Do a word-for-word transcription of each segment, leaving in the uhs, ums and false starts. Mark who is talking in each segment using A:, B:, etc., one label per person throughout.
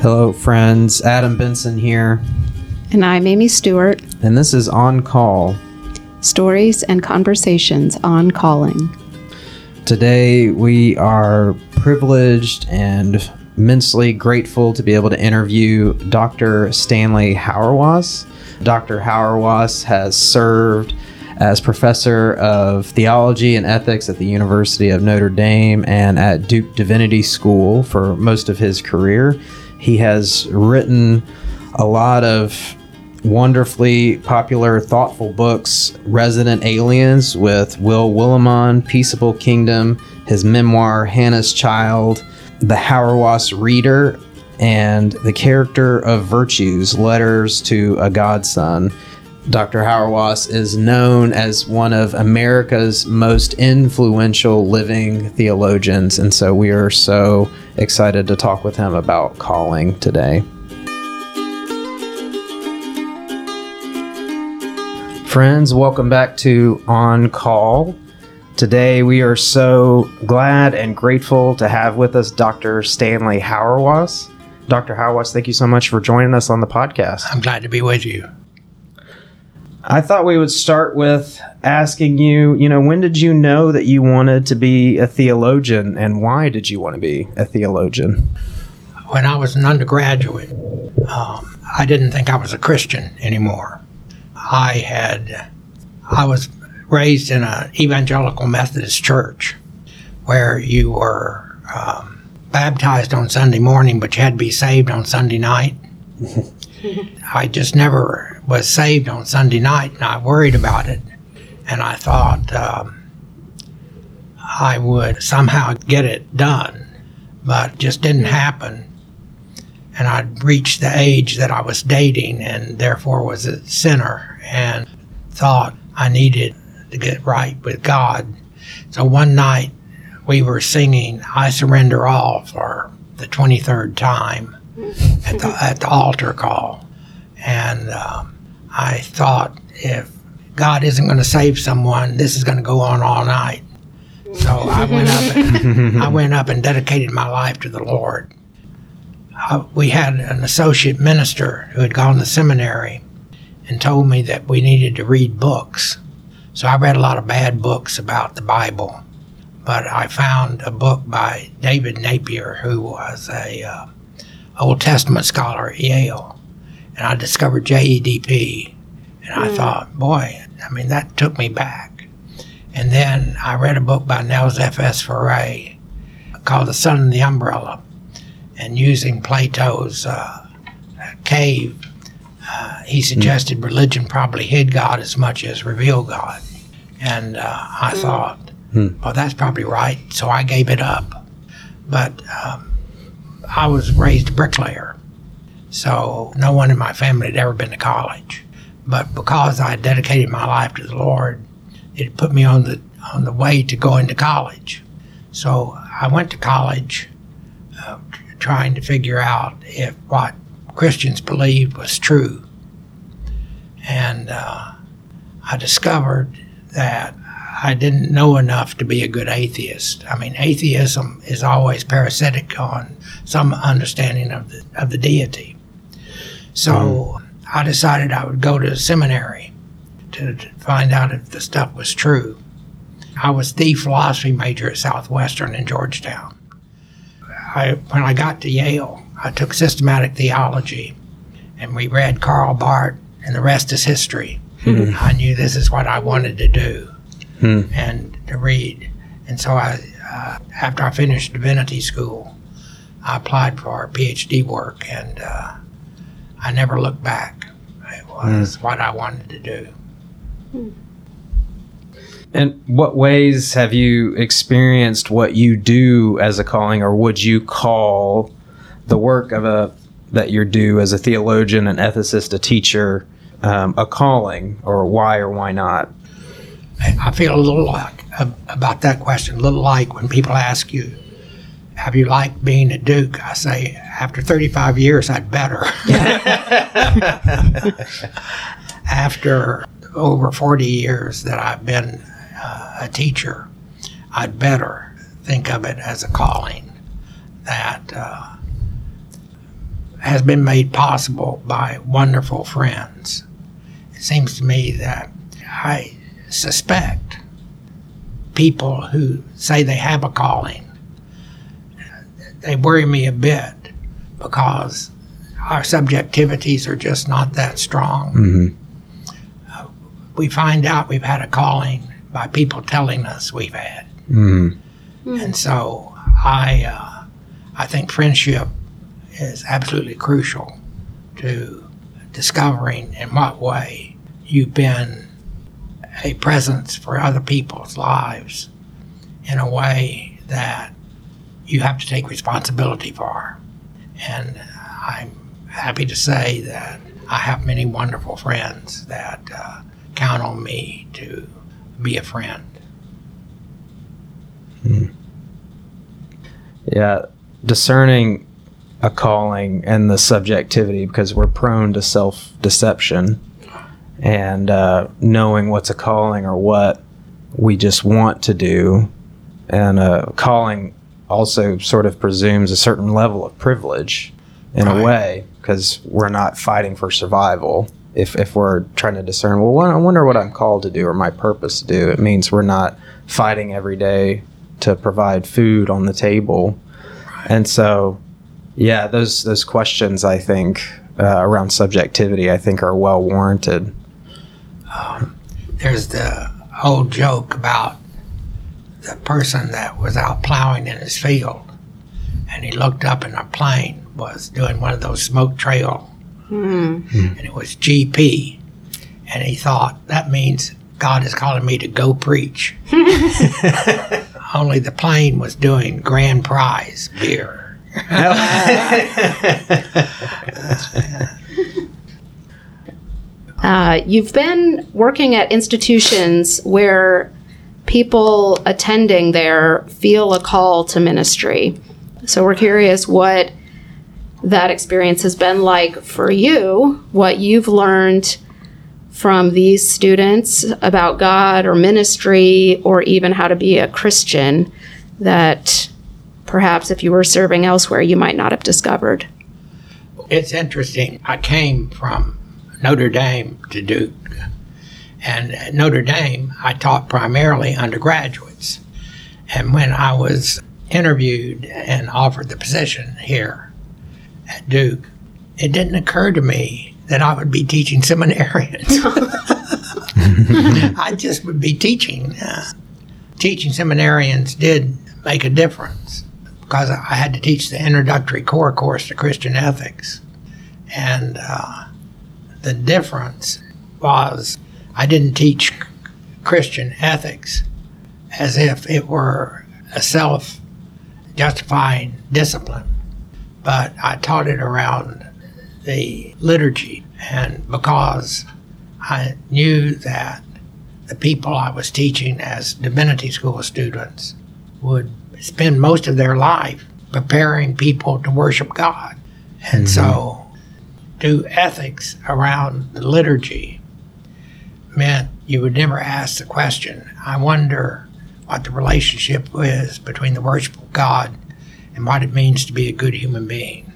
A: Hello, friends. Adam Benson here.
B: And I'm Amy Stewart.
A: And this is On Call.
B: Stories and conversations on calling.
A: Today, we are privileged and immensely grateful to be able to interview Doctor Stanley Hauerwas. Doctor Hauerwas has served as professor of theology and ethics at the University of Notre Dame and at Duke Divinity School for most of his career. He has written a lot of wonderfully popular, thoughtful books, Resident Aliens with Will Willimon, Peaceable Kingdom, his memoir, Hannah's Child, The Hauerwas Reader, and The Character of Virtues, Letters to a Godson. Doctor Hauerwas is known as one of America's most influential living theologians, and so we are so excited to talk with him about calling today. Friends, welcome back to On Call. Today we are so glad and grateful to have with us Doctor Stanley Hauerwas. Doctor Hauerwas, thank you so much for joining us on the podcast.
C: I'm glad to be with you.
A: I thought we would start with asking you, you know, when did you know that you wanted to be a theologian, and why did you want to be a theologian?
C: When I was an undergraduate, um, I didn't think I was a Christian anymore. I had, I was raised in an evangelical Methodist church where you were um, baptized on Sunday morning, but you had to be saved on Sunday night. I just never was saved on Sunday night, and I worried about it. And I thought um, I would somehow get it done, but it just didn't happen. And I'd reached the age that I was dating and therefore was a sinner and thought I needed to get right with God. So one night we were singing I Surrender All for the twenty-third time at the, at the altar call. And um, I thought, if God isn't going to save someone, this is going to go on all night. So I went up and, I went up and dedicated my life to the Lord. Uh, we had an associate minister who had gone to seminary and told me that we needed to read books. So I read a lot of bad books about the Bible. But I found a book by David Napier, who was a uh, Old Testament scholar at Yale. And I discovered J E D P. And I mm. thought, boy, I mean, that took me back. And then I read a book by Nels F S Ferre called The Sun and the Umbrella. And using Plato's uh, cave, uh, he suggested mm. religion probably hid God as much as revealed God. And uh, I mm. thought, mm. well, that's probably right. So I gave it up. But um, I was raised a bricklayer. So no one in my family had ever been to college. But because I dedicated my life to the Lord, it put me on the on the way to going to college. So I went to college uh, trying to figure out if what Christians believed was true. And uh, I discovered that I didn't know enough to be a good atheist. I mean, atheism is always parasitic on some understanding of the of the deity. So mm. I decided I would go to seminary to, to find out if the stuff was true. I was the philosophy major at Southwestern in Georgetown. I, when I got to Yale, I took systematic theology, and we read Karl Barth, and the rest is history. Mm. I knew this is what I wanted to do mm. and to read. And so I, uh, after I finished divinity school, I applied for PhD work, and uh, I never looked back. It was mm. what I wanted to do.
B: Mm.
A: In what ways have you experienced what you do as a calling, or would you call the work of a that you do as a theologian, an ethicist, a teacher, um, a calling, or why or why not?
C: I feel a little like about that question, a little like when people ask you, have you liked being a Duke? I say, after thirty-five years, I'd better. After over forty years that I've been uh, a teacher, I'd better think of it as a calling. That uh, has been made possible by wonderful friends. It seems to me that I suspect people who say they have a calling, they worry me a bit because our subjectivities are just not that strong.
A: Mm-hmm.
C: Uh, we find out we've had a calling by people telling us we've had.
A: Mm-hmm.
B: Mm.
C: And so I, uh, I think friendship is absolutely crucial to discovering in what way you've been a presence for other people's lives in a way that you have to take responsibility for. And I'm happy to say that I have many wonderful friends that uh, count on me to be a friend.
A: Hmm. Yeah, discerning a calling and the subjectivity, because we're prone to self-deception, and uh, knowing what's a calling or what we just want to do. And a calling also sort of presumes a certain level of privilege in
C: Right.
A: a way, because we're not fighting for survival. If, if we're trying to discern, well, I wonder what I'm called to do or my purpose to do, it means we're not fighting every day to provide food on the table. And so, yeah, those those questions, I think, uh, around subjectivity, I think are well warranted.
C: Um, there's the old joke about the person that was out plowing in his field, and he looked up and a plane was doing one of those smoke trail,
B: Mm.
C: and it was G P, and he thought, that means God is calling me to go preach. Only the plane was doing grand prize beer.
B: Uh, you've been working at institutions where people attending there feel a call to ministry. So we're curious what that experience has been like for you, what you've learned from these students about God or ministry, or even how to be a Christian that perhaps if you were serving elsewhere, you might not have discovered.
C: It's interesting. I came from Notre Dame to Duke. And at Notre Dame, I taught primarily undergraduates. And when I was interviewed and offered the position here at Duke, it didn't occur to me that I would be teaching seminarians. I just would be teaching. Uh, teaching seminarians did make a difference because I had to teach the introductory core course to Christian ethics. And uh, the difference was I didn't teach Christian ethics as if it were a self-justifying discipline, but I taught it around the liturgy. And because I knew that the people I was teaching as divinity school students would spend most of their life preparing people to worship God. And
A: Mm-hmm.
C: so do ethics around the liturgy meant you would never ask the question, I wonder what the relationship is between the worship of God and what it means to be a good human being.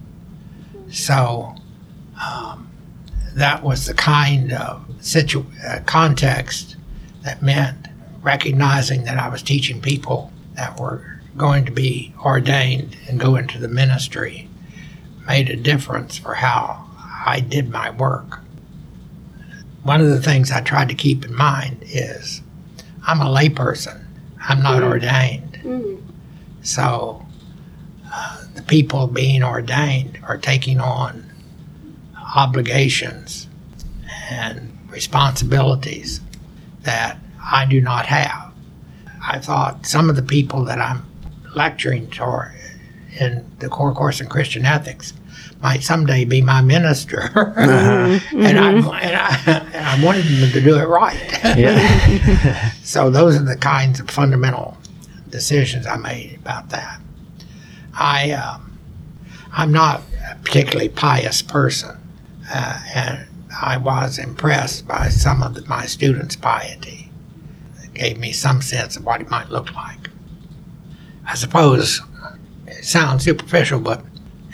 C: So um, that was the kind of situ- uh, context that meant recognizing that I was teaching people that were going to be ordained and go into the ministry made a difference for how I did my work. One of the things I tried to keep in mind is I'm a layperson. I'm not ordained.
B: Mm.
C: So uh, the people being ordained are taking on obligations and responsibilities that I do not have. I thought some of the people that I'm lecturing to in the core course in Christian ethics might someday be my minister.
A: Uh-huh.
C: and, I, and, I, and I wanted them to do it right.
A: Yeah.
C: So those are the kinds of fundamental decisions I made about that. I, um, I'm not a particularly pious person, uh, and I was impressed by some of the, my students' piety. It gave me some sense of what it might look like. I suppose it sounds superficial, but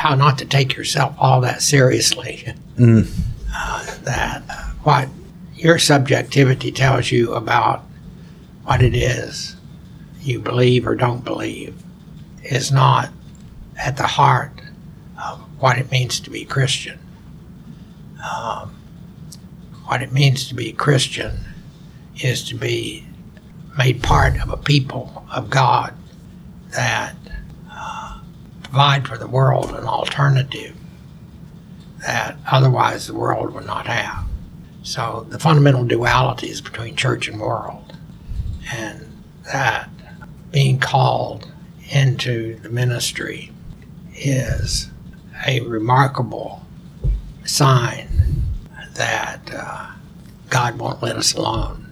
C: how not to take yourself all that seriously.
A: Mm.
C: Uh, that uh, what your subjectivity tells you about what it is you believe or don't believe is not at the heart of what it means to be Christian. Um, what it means to be Christian is to be made part of a people of God that uh, provide for the world an alternative that otherwise the world would not have. So the fundamental dualities between church and world, and that being called into the ministry is a remarkable sign that uh, God won't let us alone.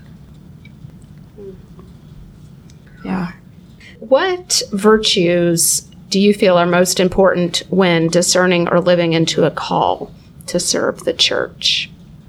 B: Yeah. What virtues do you feel are most important when discerning or living into a call to serve the church?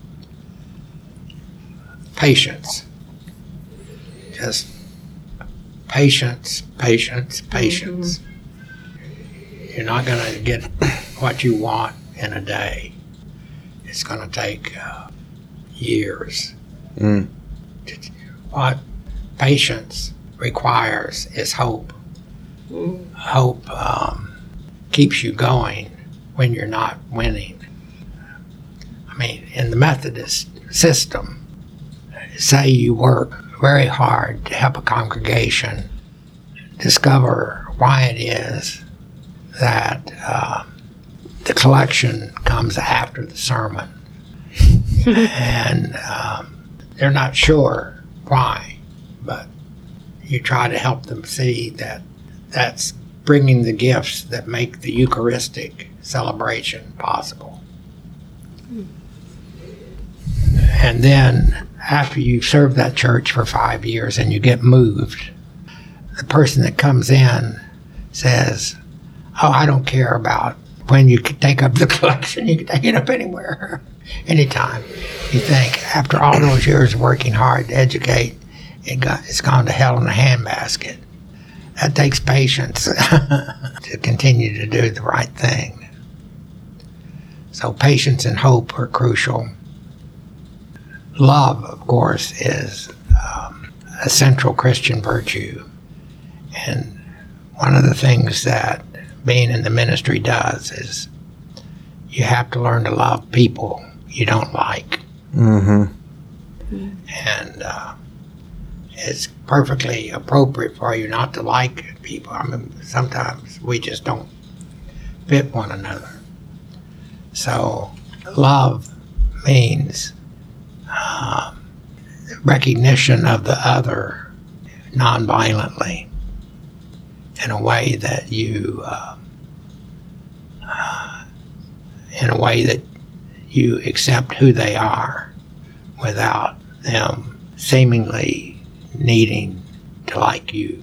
C: Patience. Just patience, patience, patience. Mm-hmm. You're not going to get what you want in a day. It's going to take uh, years.
A: Mm.
C: What patience requires is hope. Mm. Hope um, keeps you going when you're not winning. I mean, in the Methodist system, say you work very hard to help a congregation discover why it is that uh, the collection comes after the sermon. And um, they're not sure why, but you try to help them see that that's bringing the gifts that make the Eucharistic celebration possible. Mm. And then after you've served that church for five years and you get moved, the person that comes in says, oh, I don't care about when you can take up the collection. You can take it up anywhere, anytime. You think, after all those years of working hard to educate, it got, it's gone to hell in a handbasket. That takes patience to continue to do the right thing. So patience and hope are crucial. Love, of course, is um, a central Christian virtue. And one of the things that being in the ministry does is you have to learn to love people you don't like.
A: Mm-hmm.
C: And uh, it's perfectly appropriate for you not to like people. I mean, sometimes we just don't fit one another. So love means uh, recognition of the other nonviolently, in a way that you, uh, uh, in a way that you accept who they are without them seemingly needing to like you.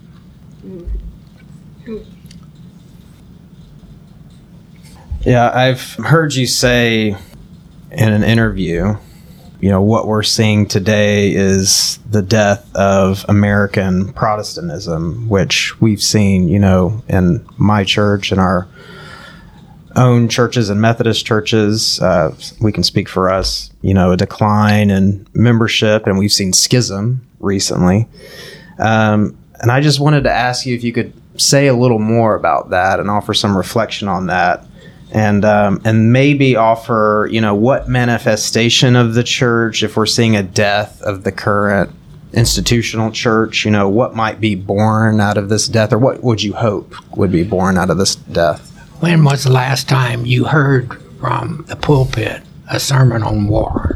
A: Yeah, I've heard you say in an interview, you know, what we're seeing today is the death of American Protestantism, which we've seen, you know, in my church and our own churches and Methodist churches. Uh, we can speak for us, you know, a decline in membership, and we've seen schism recently. Um, and I just wanted to ask you if you could say a little more about that and offer some reflection on that. And um, and maybe offer, you know, what manifestation of the church, if we're seeing a death of the current institutional church, you know, what might be born out of this death, or what would you hope would be born out of this death?
C: When was the last time you heard from the pulpit a sermon on war?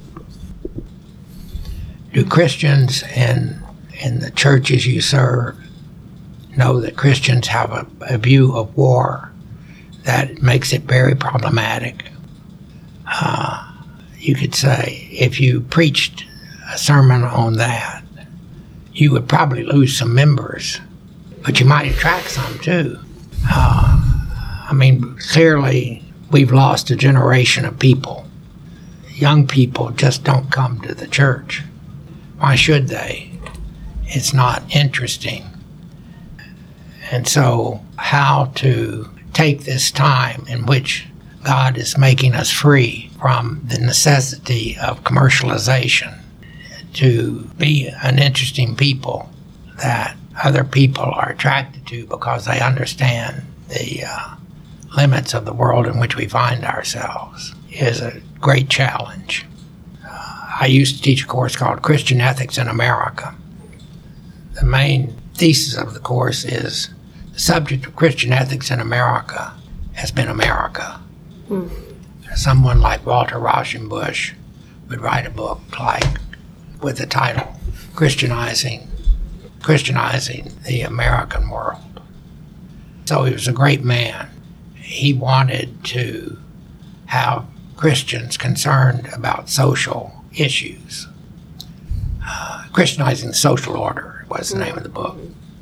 C: Do Christians in, in the churches you serve know that Christians have a, a view of war that makes it very problematic? Uh, you could say, if you preached a sermon on that, you would probably lose some members, but you might attract some too. Uh, I mean, clearly, we've lost a generation of people. Young people just don't come to the church. Why should they? It's not interesting. And so, how to take this time in which God is making us free from the necessity of commercialization to be an interesting people that other people are attracted to because they understand the uh, limits of the world in which we find ourselves is a great challenge. Uh, I used to teach a course called Christian Ethics in America. The main thesis of the course is the subject of Christian ethics in America has been America. Mm. Someone like Walter Rauschenbusch would write a book like with the title Christianizing Christianizing the American World. So he was a great man. He wanted to have Christians concerned about social issues. Uh, Christianizing the Social Order was the name of the book.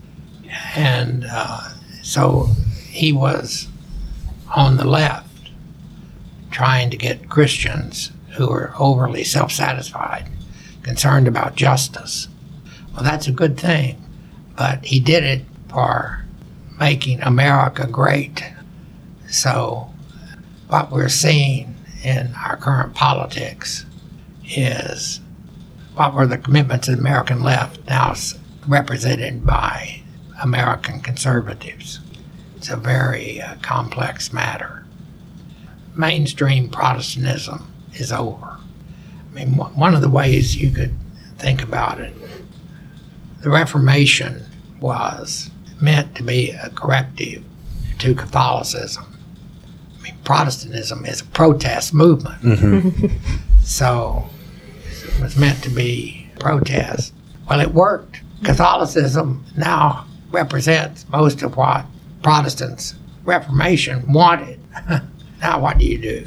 C: And uh, so he was on the left trying to get Christians who were overly self-satisfied concerned about justice. Well, that's a good thing, but he did it for making America great. So what we're seeing in our current politics is what were the commitments of the American left now represented by American conservatives. It's a very uh, complex matter. Mainstream Protestantism is over. I mean, one of the ways you could think about it, the Reformation was meant to be a corrective to Catholicism. I mean, Protestantism is a protest movement. Mm-hmm. So it was meant to be protest. Well, it worked. Catholicism now represents most of what Protestants' Reformation wanted. Now what do you do?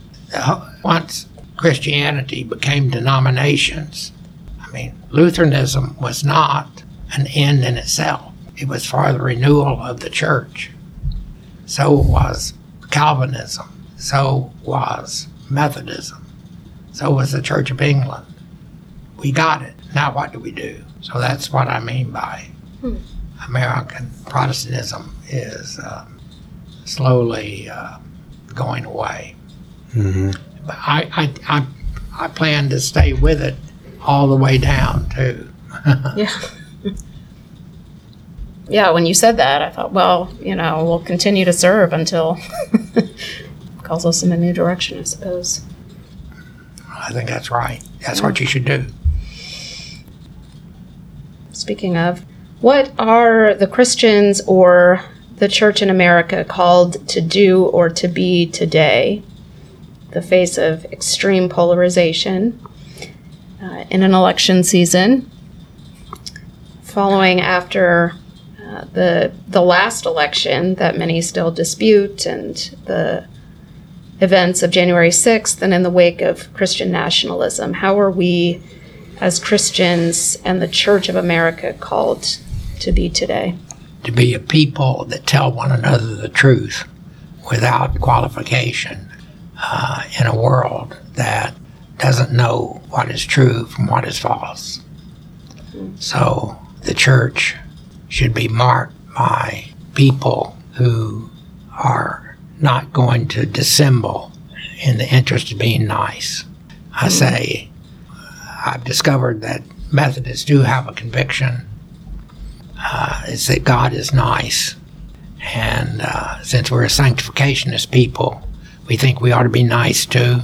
C: Once Christianity became denominations, I mean, Lutheranism was not an end in itself. It was for the renewal of the church. So was Calvinism. So was Methodism. So was the Church of England. We got it. Now what do we do? So that's what I mean by hmm. American Protestantism is uh, slowly uh, going away. Mm-hmm. But I, I, I, I plan to stay with it all the way down, too.
B: Yeah. Yeah, when you said that, I thought, well, you know, we'll continue to serve until it calls us in a new direction, I suppose.
C: I think that's right. That's yeah. what you should do.
B: Speaking of, what are the Christians or the church in America called to do or to be today, the face of extreme polarization uh, in an election season, following after uh, the the last election that many still dispute, and the events of January sixth, and in the wake of Christian nationalism? How are we as Christians and the Church of America called to be today?
C: To be a people that tell one another the truth without qualification uh, in a world that doesn't know what is true from what is false. So the church should be marked by people who are not going to dissemble in the interest of being nice. I say, I've discovered that Methodists do have a conviction. Uh, it's that God is nice. And uh, since we're a sanctificationist people, we think we ought to be nice too.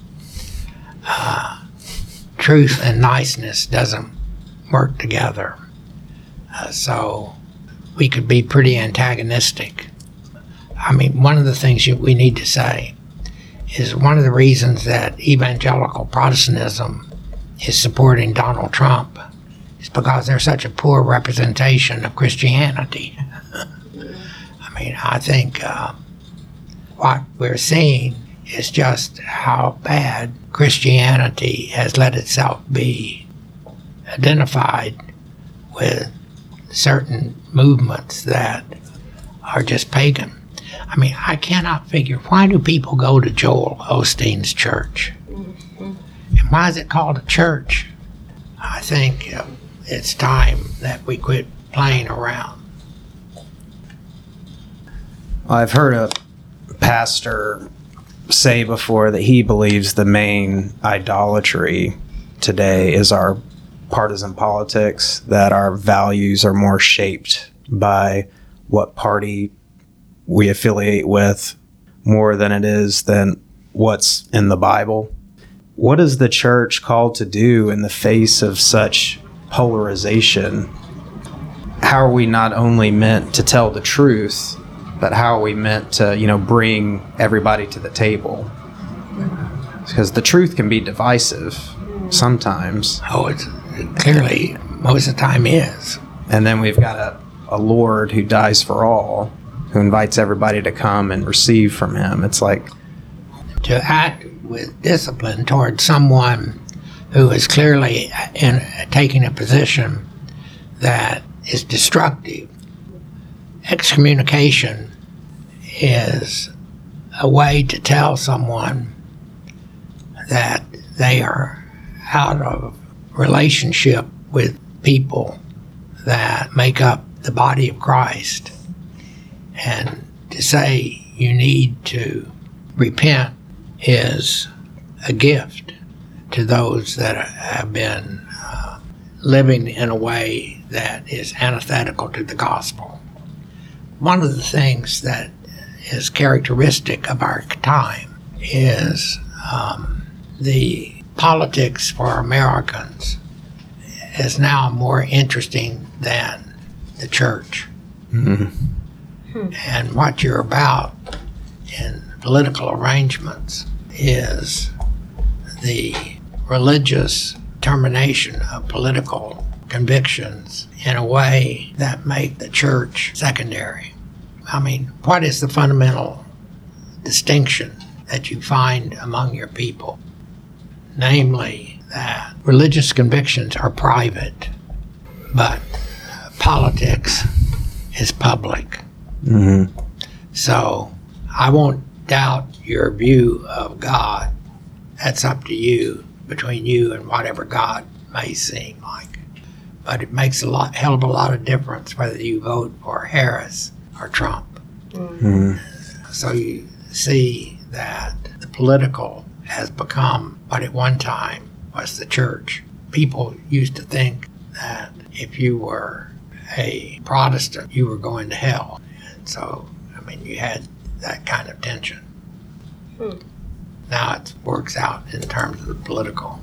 C: Uh, truth and niceness doesn't work together. Uh, so we could be pretty antagonistic. I mean, one of the things you, we need to say is one of the reasons that evangelical Protestantism is supporting Donald Trump is because they're such a poor representation of Christianity. I mean, I think uh, what we're seeing is just how bad Christianity has let itself be identified with certain movements that are just pagan. I mean, I cannot figure, why do people go to Joel Osteen's church? Mm-hmm. And why is it called a church? I think uh, it's time that we quit playing around.
A: I've heard a pastor say before that he believes the main idolatry today is our partisan politics, that our values are more shaped by what party we affiliate with more than it is than what's in the Bible. What is the church called to do in the face of such polarization? How are we not only meant to tell the truth, but how are we meant to, you know, bring everybody to the table? Because the truth can be divisive sometimes.
C: Oh, it's it clearly most of the time is.
A: And then we've got a, a Lord who dies for all, who invites everybody to come and receive from him. It's like
C: to act with discipline toward someone who is clearly in taking a position that is destructive. Excommunication is a way to tell someone that they are out of relationship with people that make up the body of Christ, and to say you need to repent is a gift to those that have been uh, living in a way that is antithetical to the gospel. One of the things that is characteristic of our time is um, the politics for Americans is now more interesting than the church. Mm-hmm. And what you're about in political arrangements is the religious termination of political convictions in a way that make the church secondary. I mean, what is the fundamental distinction that you find among your people? Namely, that religious convictions are private, but politics is public. Mm-hmm. So I won't doubt your view of God. That's up to you, between you and whatever God may seem like. But it makes a lot, hell of a lot of difference whether you vote for Harris or Trump. Mm-hmm. So you see that the political has become what at one time was the church. People used to think that if you were a Protestant, you were going to hell. And so, I mean, you had that kind of tension. Hmm. Now it works out in terms of the political.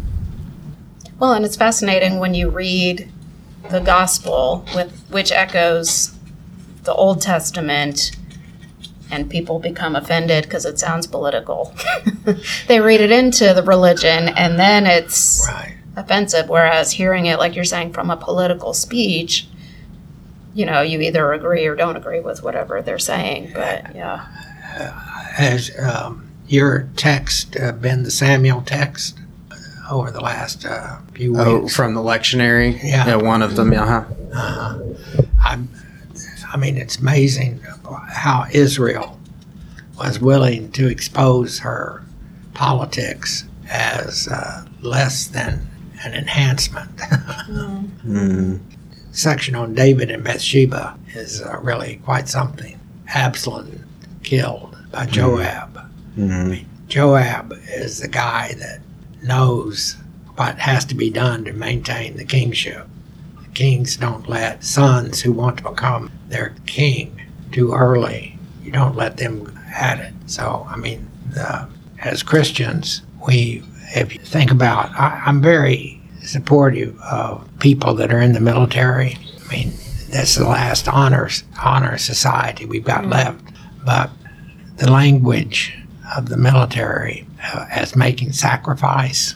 B: Well, and it's fascinating when you read the gospel, with which echoes the Old Testament, and people become offended because it sounds political. They read it into the religion, and then it's right. offensive, whereas hearing it, like you're saying, from a political speech, you know, you either agree or don't agree with whatever they're saying, but yeah.
C: Uh, has um, your text uh, been the Samuel text over the last uh, few weeks?
A: Oh, from the lectionary?
C: Yeah.
A: Yeah, one of them, uh-huh.
C: Uh-huh. I'm, I mean, it's amazing how Israel was willing to expose her politics as uh, less than an enhancement. mm. Mm. Section on David and Bathsheba is uh, really quite something. Absalom killed by Joab. Mm. I mean, Joab is the guy that knows what has to be done to maintain the kingship. The kings don't let sons who want to become their king too early. You don't let them at it. So, I mean, uh, as Christians, we, if you think about, I, I'm very supportive of people that are in the military. I mean, that's the last honors honor society we've got mm-hmm. left. But the language of the military uh, as making sacrifice,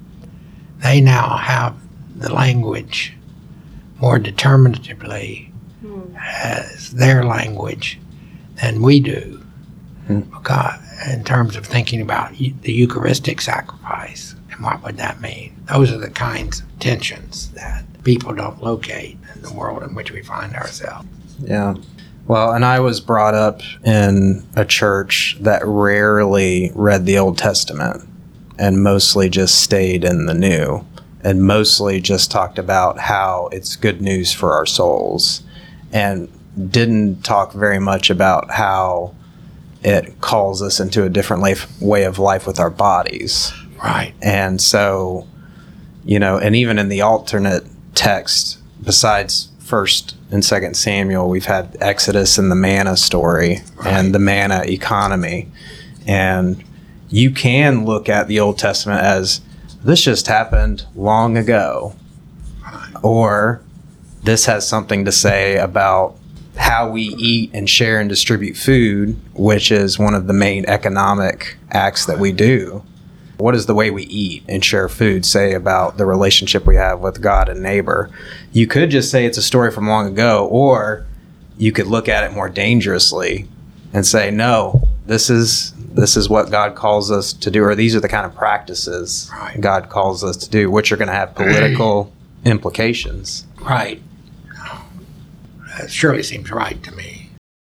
C: they now have the language more determinatively mm. as their language than we do, mm. because in terms of thinking about the Eucharistic sacrifice and what would that mean. Those are the kinds of tensions that people don't locate in the world in which we find ourselves.
A: Yeah. Well, and I was brought up in a church that rarely read the Old Testament and mostly just stayed in the New, and mostly just talked about how it's good news for our souls. And didn't talk very much about how it calls us into a different life, way of life with our bodies.
C: Right.
A: And so, you know, and even in the alternate text, besides First and Second Samuel, we've had Exodus and the manna story, right, and the manna economy. And you can look at the Old Testament as this just happened long ago,
C: right,
A: or this has something to say about how we eat and share and distribute food, which is one of the main economic acts that we do. What does the way we eat and share food say about the relationship we have with God and neighbor? You could just say it's a story from long ago, or you could look at it more dangerously and say, no, this is this is what God calls us to do, or these are the kind of practices
C: right,
A: God calls us to do, which are going to have political implications.
C: Right. That surely seems right to me.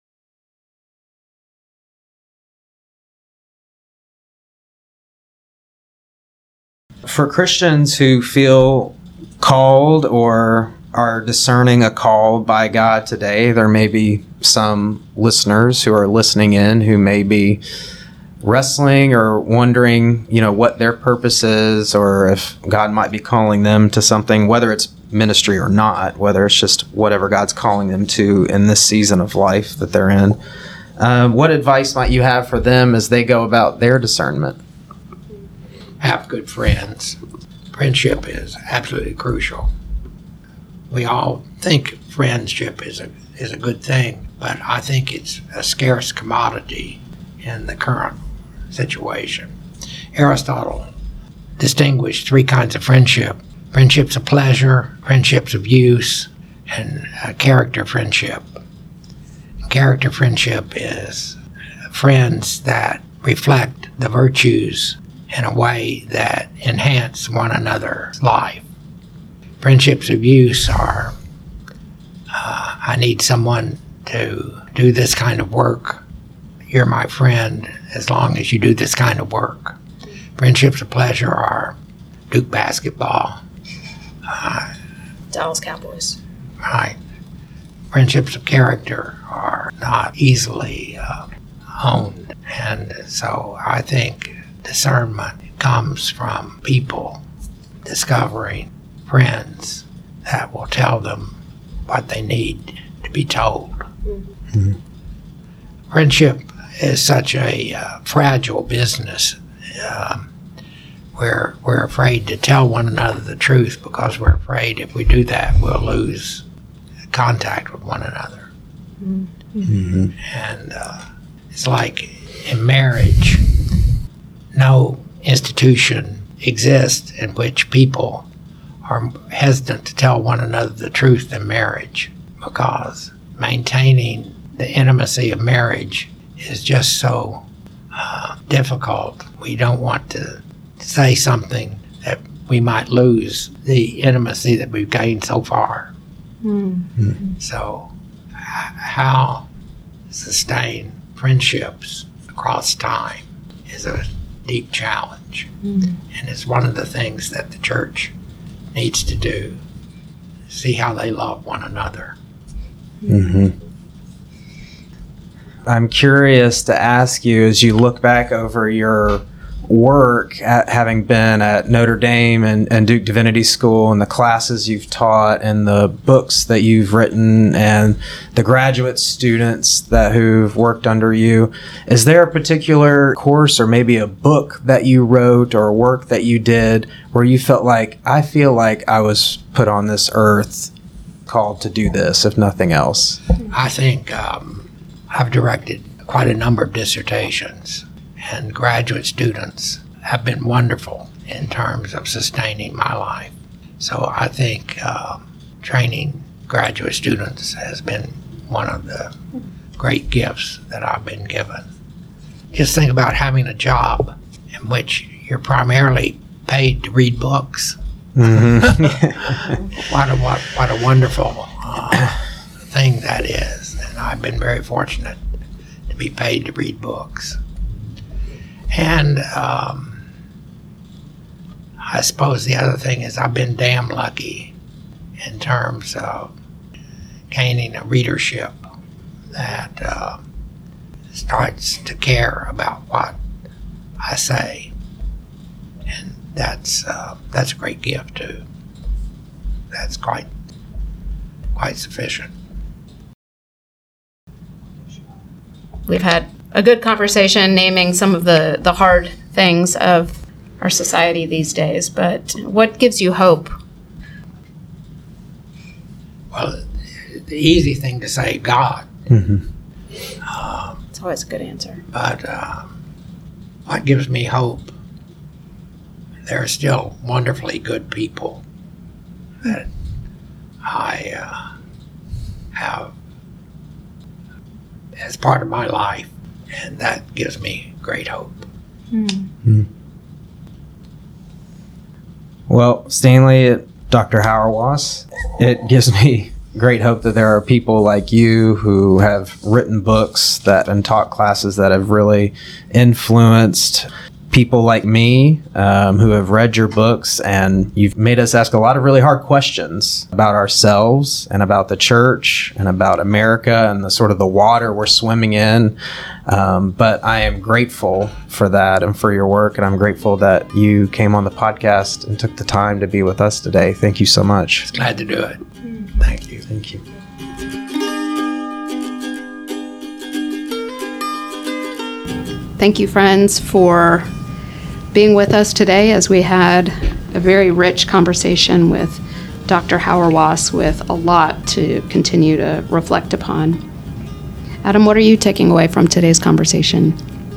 A: For Christians who feel called or are discerning a call by God today, there may be some listeners who are listening in who may be wrestling or wondering, you know, what their purpose is, or if God might be calling them to something, whether it's ministry or not, whether it's just whatever God's calling them to in this season of life that they're in. Um, what advice might you have for them as they go about their discernment?
C: Have good friends. Friendship is absolutely crucial. We all think friendship is a is a good thing, but I think it's a scarce commodity in the current situation. Aristotle distinguished three kinds of friendship: friendships of pleasure, friendships of use, and uh, character friendship. Character friendship is friends that reflect the virtues in a way that enhance one another's life. Friendships of use are, uh, I need someone to do this kind of work. You're my friend as long as you do this kind of work. Friendships of pleasure are Duke basketball. Uh,
D: Dallas Cowboys.
C: Right. Friendships of character are not easily uh, honed. And so I think discernment comes from people discovering friends that will tell them what they need to be told. Mm-hmm. Friendship is such a uh, fragile business. Um, we're, we're afraid to tell one another the truth because we're afraid if we do that, we'll lose contact with one another. Mm-hmm. And uh, it's like in marriage, no institution exists in which people are hesitant to tell one another the truth in marriage, because maintaining the intimacy of marriage is just so uh, difficult. We don't want to say something that we might lose the intimacy that we've gained so far. Mm-hmm. So h- how sustain friendships across time is a deep challenge. Mm-hmm. And it's one of the things that the church needs to do. See how they love one another.
A: Mm-hmm. I'm curious to ask you, as you look back over your work at having been at Notre Dame and, and Duke Divinity School, and the classes you've taught and the books that you've written and the graduate students that who've worked under you, is there a particular course or maybe a book that you wrote or work that you did where you felt like, I feel like I was put on this earth called to do this, if nothing else?
C: I think um, I've directed quite a number of dissertations, and graduate students have been wonderful in terms of sustaining my life. So I think um, training graduate students has been one of the great gifts that I've been given. Just think about having a job in which you're primarily paid to read books. Mm-hmm. what, a, what, what a wonderful uh, thing that is. And I've been very fortunate to be paid to read books. And um, I suppose the other thing is I've been damn lucky in terms of gaining a readership that uh, starts to care about what I say, and that's uh, that's a great gift too. That's quite quite sufficient.
B: We've had a good conversation naming some of the, the hard things of our society these days, but what gives you hope?
C: Well, the easy thing to say, God.
A: Mm-hmm.
C: Um,
B: It's always a good answer.
C: but uh, what gives me hope? There are still wonderfully good people that I uh, have as part of my life, and that gives me great hope.
A: Well, Stanley, Doctor Hauerwas, it gives me great hope that there are people like you who have written books that and taught classes that have really influenced people like me um, who have read your books, and you've made us ask a lot of really hard questions about ourselves and about the church and about America and the sort of the water we're swimming in. Um, but I am grateful for that and for your work, and I'm grateful that you came on the podcast and took the time to be with us today. Thank you so much.
C: Glad to do it. Thank you.
A: Thank you.
B: Thank you, friends, for being with us today as we had a very rich conversation with Doctor Hauerwas with a lot to continue to reflect upon. Adam, what are you taking away from today's conversation?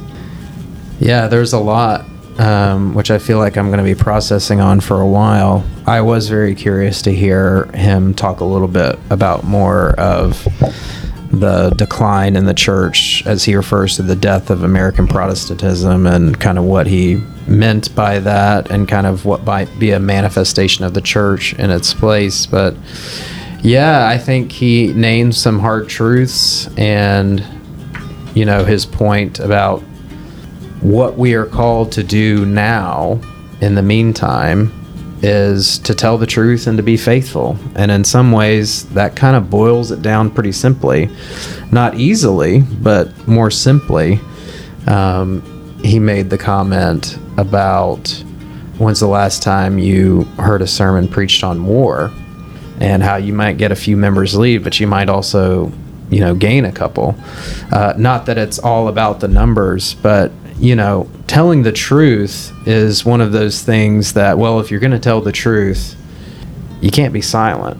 A: Yeah, there's a lot, um, which I feel like I'm going to be processing on for a while. I was very curious to hear him talk a little bit about more of the decline in the church as he refers to the death of American Protestantism and kind of what he meant by that and kind of what might be a manifestation of the church in its place. But yeah, I think he named some hard truths, and you know, his point about what we are called to do now in the meantime is to tell the truth and to be faithful. And in some ways that kind of boils it down pretty simply, not easily, but more simply. Um, he made the comment about when's the last time you heard a sermon preached on war, and how you might get a few members leave, but you might also, you know, gain a couple. Uh, not that it's all about the numbers, but you know, telling the truth is one of those things that, well, if you're going to tell the truth, you can't be silent.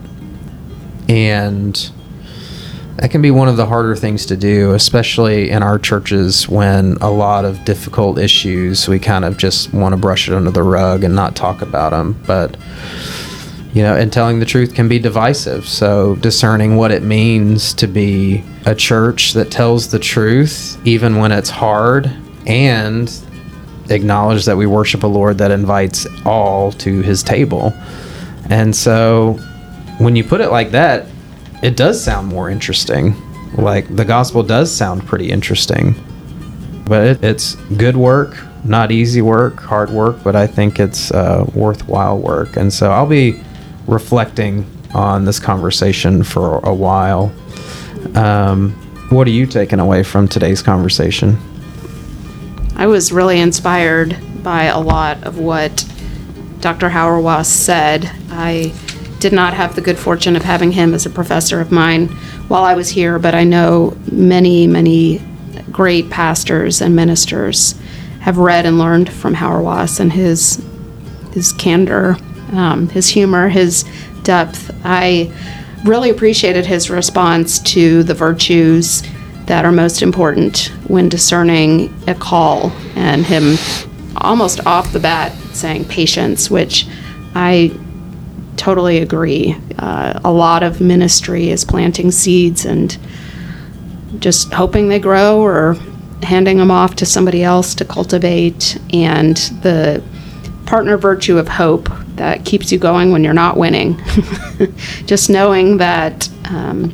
A: And that can be one of the harder things to do, especially in our churches when a lot of difficult issues, we kind of just want to brush it under the rug and not talk about them. But, you know, and telling the truth can be divisive. So discerning what it means to be a church that tells the truth, even when it's hard, and acknowledge that we worship a Lord that invites all to his table. And so when you put it like that, it does sound more interesting. Like, the gospel does sound pretty interesting. But it, it's good work, not easy work, hard work, but I think it's uh, worthwhile work. And so I'll be reflecting on this conversation for a while. Um, what are you taking away from today's conversation?
B: I was really inspired by a lot of what Doctor Hauerwas said. I did not have the good fortune of having him as a professor of mine while I was here, but I know many, many great pastors and ministers have read and learned from Hauerwas and his his candor, um, his humor, his depth. I really appreciated his response to the virtues that are most important when discerning a call, and him almost off the bat saying patience, which I totally agree. Uh, a lot of ministry is planting seeds and just hoping they grow or handing them off to somebody else to cultivate, and the partner virtue of hope that keeps you going when you're not winning. Just knowing that um,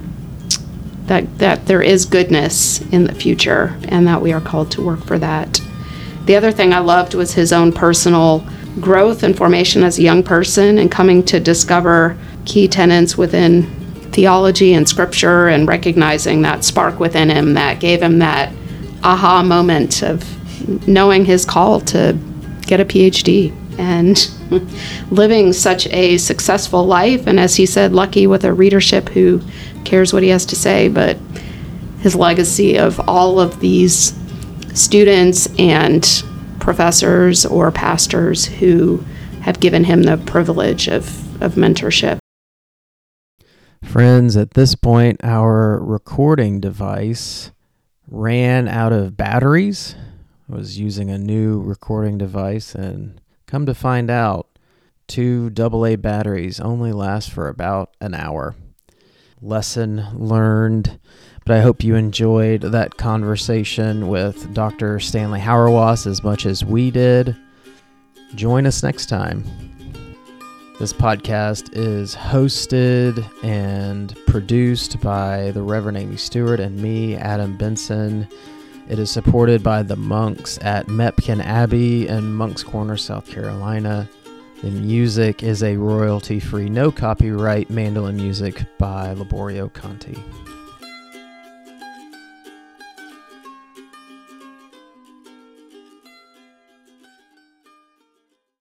B: that that there is goodness in the future and that we are called to work for that. The other thing I loved was his own personal growth and formation as a young person and coming to discover key tenets within theology and scripture, and recognizing that spark within him that gave him that aha moment of knowing his call to get a P H D and living such a successful life. And as he said, lucky with a readership who cares what he has to say, but his legacy of all of these students and professors or pastors who have given him the privilege of, of mentorship.
A: Friends, at this point, our recording device ran out of batteries. I was using a new recording device, and come to find out, two double A batteries only last for about an hour. Lesson learned, but I hope you enjoyed that conversation with Doctor Stanley Hauerwas as much as we did. Join us next time. This podcast is hosted and produced by the Reverend Amy Stewart and me, Adam Benson. It is supported by the monks at Mepkin Abbey in Moncks Corner, South Carolina. The music is a royalty-free, no copyright mandolin music by Laborio Conti.